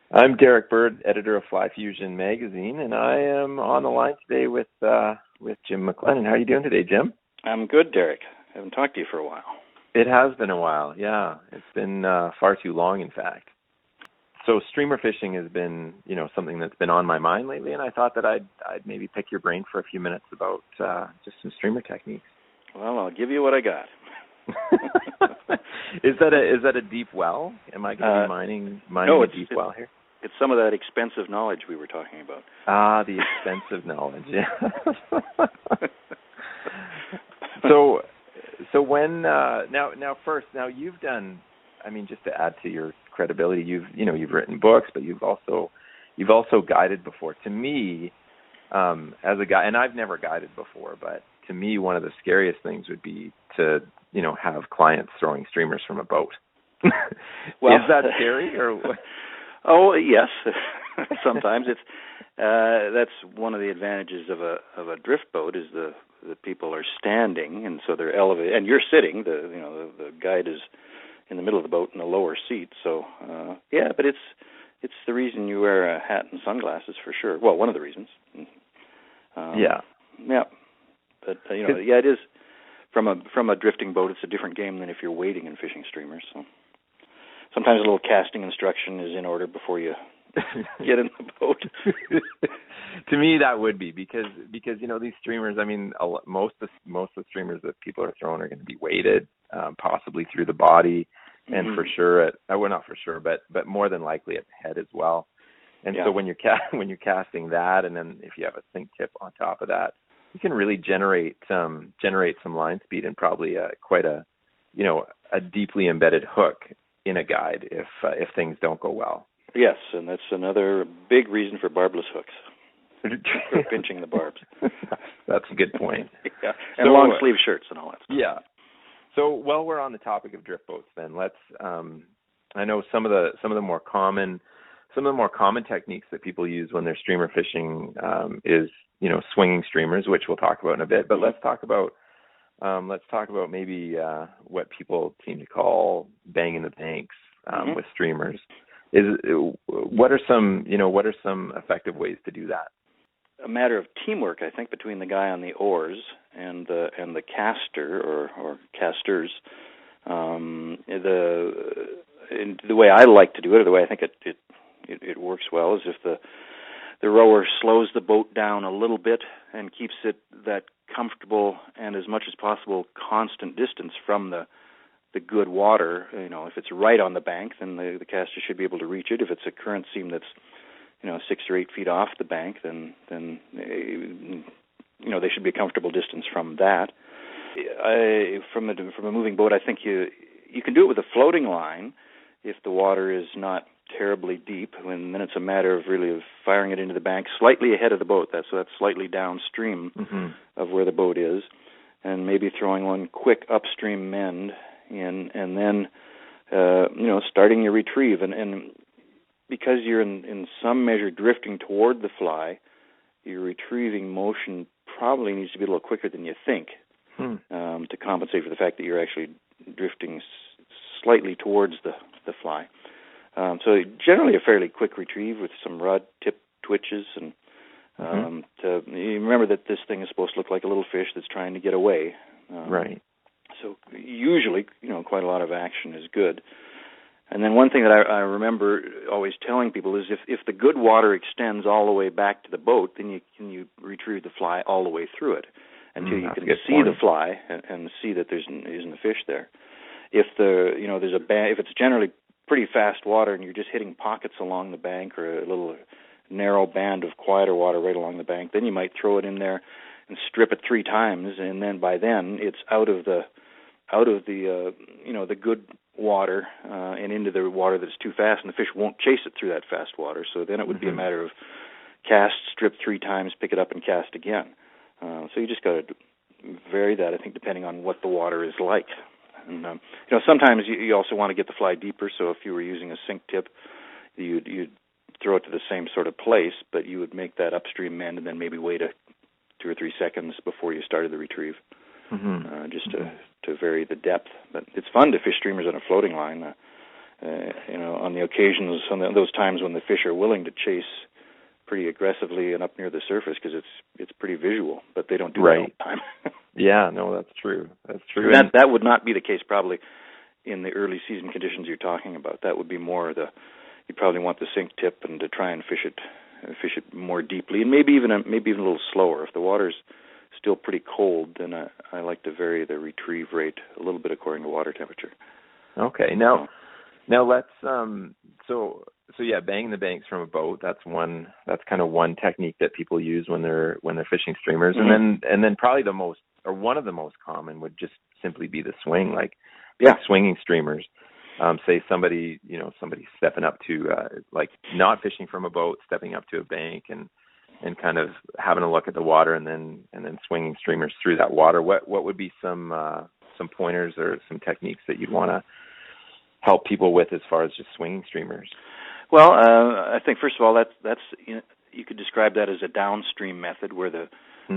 I'm Derek Bird, editor of Fly Fusion magazine, and I am on the line today with Jim McLennan. How are you doing today, Jim? I'm good, Derek. I haven't talked to you for a while. It has been a while, yeah. It's been far too long, in fact. So streamer fishing has been, something that's been on my mind lately, and I thought that I'd maybe pick your brain for a few minutes about just some streamer techniques. Well, I'll give you what I got. Is that a deep well? Am I going to be mining a deep well here? It's some of that expensive knowledge we were talking about. Ah, the expensive knowledge. Yeah. So when now you've done. I mean, just to add to your credibility, you've written books, but you've also guided before. To me, as a guy, and I've never guided before, but to me, one of the scariest things would be to have clients throwing streamers from a boat. Well, is that scary or what? Oh, yes. Sometimes it's that's one of the advantages of a drift boat is the people are standing, and so they're elevated, and you're sitting. The guide is in the middle of the boat in the lower seat. So but it's the reason you wear a hat and sunglasses for sure. Well, one of the reasons. Yeah. But it is from a drifting boat. It's a different game than if you're wading and fishing streamers. So sometimes a little casting instruction is in order before you get in the boat. To me, that would be because these streamers. I mean, most of the streamers that people are throwing are going to be weighted, possibly through the body, and for sure not for sure, but more than likely at the head as well. And so when you're casting that, and then if you have a sink tip on top of that, you can really generate some line speed and probably quite a deeply embedded hook in a guide if things don't go well. Yes, and that's another big reason for barbless hooks. For pinching the barbs. That's a good point. Yeah, and long sleeve shirts and all that stuff. Yeah. So while we're on the topic of drift boats, then let's. I know some of the more common techniques that people use when they're streamer fishing is swinging streamers, which we'll talk about in a bit. But let's talk about maybe what people seem to call banging the banks with streamers. What are some effective ways to do that? A matter of teamwork, I think, between the guy on the oars and the caster or casters. The way I like to do it, or the way I think it works well, is if the rower slows the boat down a little bit and keeps it that comfortable and as much as possible constant distance from the good water. If it's right on the bank, then the caster should be able to reach it. If it's a current seam that's 6 or 8 feet off the bank, then they should be a comfortable distance from that. From a moving boat, I think you can do it with a floating line if the water is not terribly deep, and then it's a matter of really firing it into the bank slightly ahead of the boat. That's slightly downstream of where the boat is, and maybe throwing one quick upstream mend in, and then starting your retrieve. And because you're in some measure drifting toward the fly, your retrieving motion probably needs to be a little quicker than you think to compensate for the fact that you're actually drifting slightly towards the fly. So generally a fairly quick retrieve with some rod tip twitches, and you remember that this thing is supposed to look like a little fish that's trying to get away. Right. So usually, quite a lot of action is good. And then one thing that I remember always telling people is if the good water extends all the way back to the boat, then you retrieve the fly all the way through it until you can see the fly and see that there isn't a fish there. If if it's generally pretty fast water and you're just hitting pockets along the bank or a little narrow band of quieter water right along the bank, then you might throw it in there and strip it 3 times, and then by then it's out of the good water and into the water that's too fast, and the fish won't chase it through that fast water. So then it would be a matter of cast, strip 3 times, pick it up, and cast again. So you just got to vary that, I think, depending on what the water is like. And sometimes you also want to get the fly deeper. So if you were using a sink tip, you'd throw it to the same sort of place, but you would make that upstream mend and then maybe wait 2 or 3 seconds before you started the retrieve, just to vary the depth. But it's fun to fish streamers on a floating line. on the occasions, those times when the fish are willing to chase pretty aggressively and up near the surface, because it's pretty visual, but they don't do that all the time. Yeah, no, that's true. That's true. That would not be the case probably in the early season conditions you're talking about. That would be more you probably want the sink tip and to try and fish it more deeply, and maybe even a little slower. If the water's still pretty cold, then I like to vary the retrieve rate a little bit according to water temperature. Okay. Now let's so yeah, banging the banks from a boat. That's kind of one technique that people use when they're fishing streamers, and then probably one of the most common would just simply be the swing, like swinging streamers. Say somebody stepping up to like not fishing from a boat, stepping up to a bank and kind of having a look at the water and then swinging streamers through that water. What would be some pointers or some techniques that you'd want to help people with as far as just swinging streamers? Well, I think first of all that's you could describe that as a downstream method where the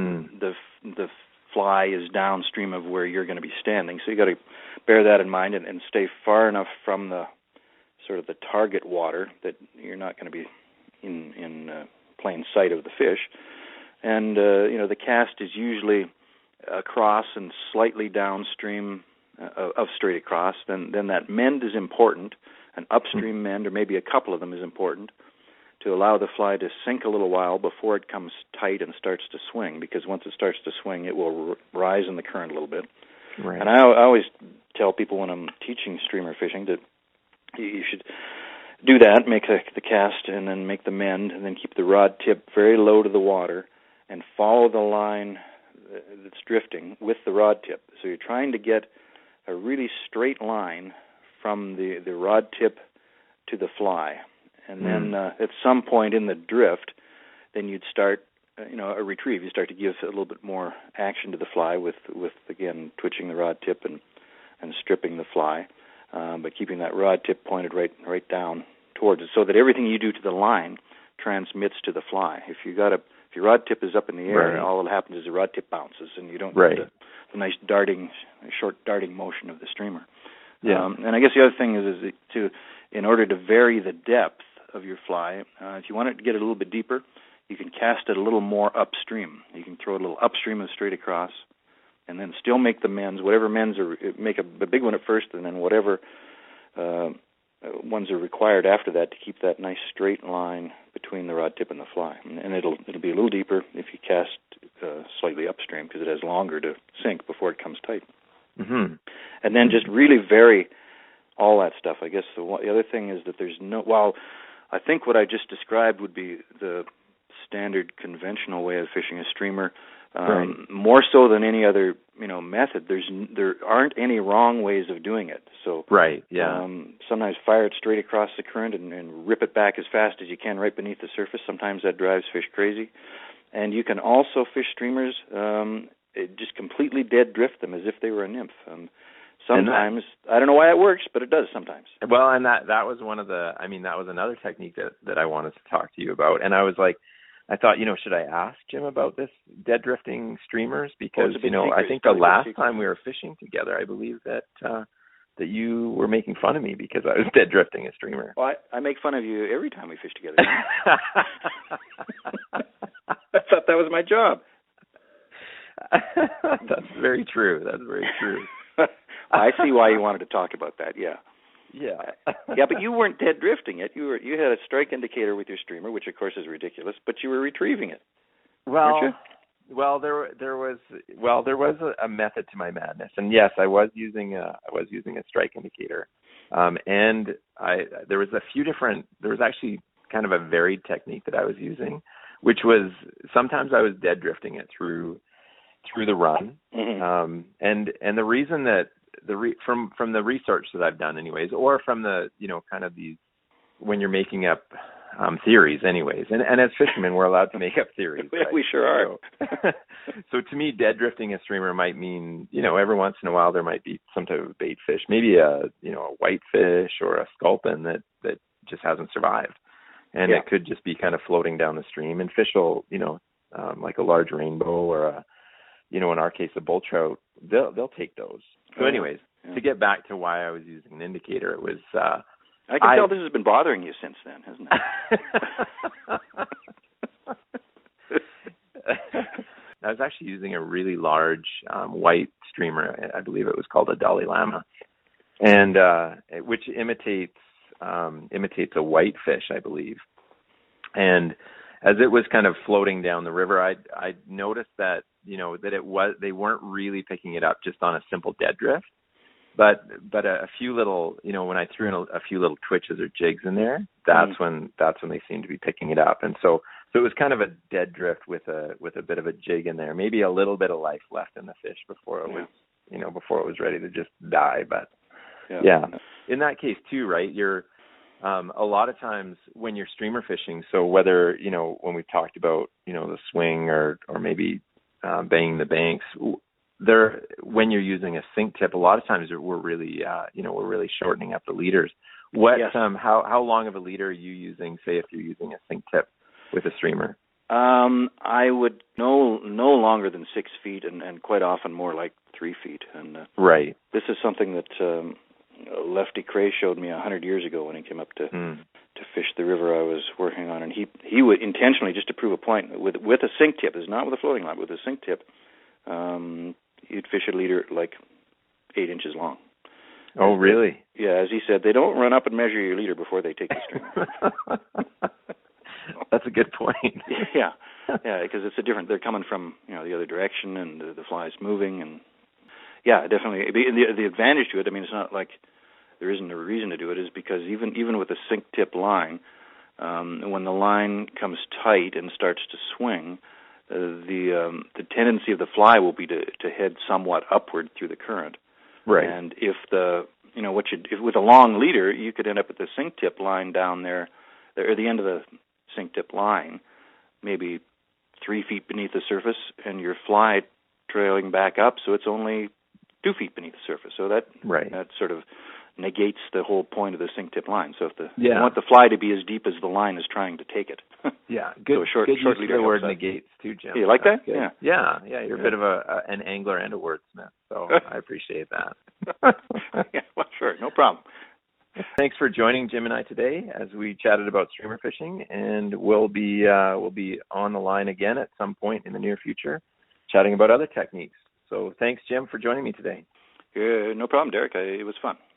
fly is downstream of where you're going to be standing. So you got to bear that in mind and stay far enough from the sort of the target water that you're not going to be in plain sight of the fish. And the cast is usually across and slightly downstream of straight across. Then that mend is important. An upstream mend, or maybe a couple of them, is important to allow the fly to sink a little while before it comes tight and starts to swing, because once it starts to swing, it will rise in the current a little bit. Right. And I always tell people when I'm teaching streamer fishing that you should do that, make the cast and then make the mend, and then keep the rod tip very low to the water and follow the line that's drifting with the rod tip. So you're trying to get a really straight line from the rod tip to the fly. And then at some point in the drift, then you'd start, a retrieve. You start to give a little bit more action to the fly with again, twitching the rod tip and stripping the fly, but keeping that rod tip pointed right down towards it, so that everything you do to the line transmits to the fly. If your rod tip is up in the air, all that happens is the rod tip bounces, and you don't get the nice short darting motion of the streamer. Yeah. And I guess the other thing is in order to vary the depth of your fly, if you want it to get a little bit deeper, you can cast it a little more upstream. You can throw it a little upstream and straight across, and then still make the mends. Whatever mends make a big one at first, and then whatever ones are required after that to keep that nice straight line between the rod tip and the fly. And it'll be a little deeper if you cast slightly upstream, because it has longer to sink before it comes tight. Mm-hmm. And then just really vary all that stuff. I guess the other thing is that while I think what I just described would be the standard conventional way of fishing a streamer, more so than any other method, there aren't any wrong ways of doing it. So sometimes fire it straight across the current and rip it back as fast as you can right beneath the surface. Sometimes that drives fish crazy. And you can also fish streamers just completely dead drift them as if they were a nymph. Sometimes, I don't know why it works, but it does sometimes. Well, and that was that was another technique that I wanted to talk to you about. And I was like, I thought, should I ask Jim about this dead drifting streamers? Because, I think the last time we were fishing together, I believe that you were making fun of me because I was dead drifting a streamer. Well, I make fun of you every time we fish together. I thought that was my job. That's very true. I see why you wanted to talk about that. Yeah. Yeah. Yeah, but you weren't dead drifting it. You had a strike indicator with your streamer, which of course is ridiculous, but you were retrieving it. Well, there was a method to my madness, and yes, I was using a strike indicator, and there was actually kind of a varied technique that I was using, which was sometimes I was dead drifting it through the run, and the reason that from the research that I've done anyways, or from the kind of these when you're making up theories anyways, and as fishermen we're allowed to make up theories. Right? We sure are. So to me, dead drifting a streamer might mean every once in a while there might be some type of bait fish, maybe a whitefish or a sculpin that just hasn't survived, and it could just be kind of floating down the stream, and fish will like a large rainbow or in our case a bull trout, they'll take those. So anyways, to get back to why I was using an indicator, it was I can tell this has been bothering you since then, hasn't it? I was actually using a really large white streamer. I believe it was called a Dalai Lama, and which imitates a whitefish, I believe. And as it was kind of floating down the river, I noticed that that they weren't really picking it up just on a simple dead drift, but a few little, when I threw in a few little twitches or jigs in there, that's when they seemed to be picking it up. And so it was kind of a dead drift with a bit of a jig in there, maybe a little bit of life left in the fish before it was before it was ready to just die. But yeah. In that case too, right? You're a lot of times when you're streamer fishing, so whether, when we've talked about, the swing or maybe banging the banks, when you're using a sink tip, a lot of times we're really shortening up the leaders. How long of a leader are you using, say, if you're using a sink tip with a streamer? I would no longer than 6 feet, and quite often more like 3 feet. And right. This is something that Lefty Cray showed me 100 years ago when he came up to fish the river I was working on, and he would intentionally, just to prove a point, with a sink tip, is not with a floating line, with a sink tip, you'd fish a leader like 8 inches long. Oh, really? Yeah, as he said, they don't run up and measure your leader before they take the string. That's a good point. Yeah, because it's a different. They're coming from the other direction, and the fly's moving, and yeah, definitely. The advantage to it, I mean, it's not like there isn't a reason to do it, is because even with a sink tip line, when the line comes tight and starts to swing, the tendency of the fly will be to head somewhat upward through the current. Right. And if if with a long leader, you could end up with the sink tip line down there, or the end of the sink tip line, maybe 3 feet beneath the surface, and your fly trailing back up, so it's only 2 feet beneath the surface. So that sort of negates the whole point of the sink tip line. So if you want the fly to be as deep as the line is trying to take it. Yeah, good. So short use leader the word negates too, Jim. You like that? Good. Yeah. You're a bit of an angler and a wordsmith, so I appreciate that. Yeah, well, sure, no problem. Thanks for joining Jim and I today as we chatted about streamer fishing, and we'll be on the line again at some point in the near future, chatting about other techniques. So thanks, Jim, for joining me today. No problem, Derek. It was fun.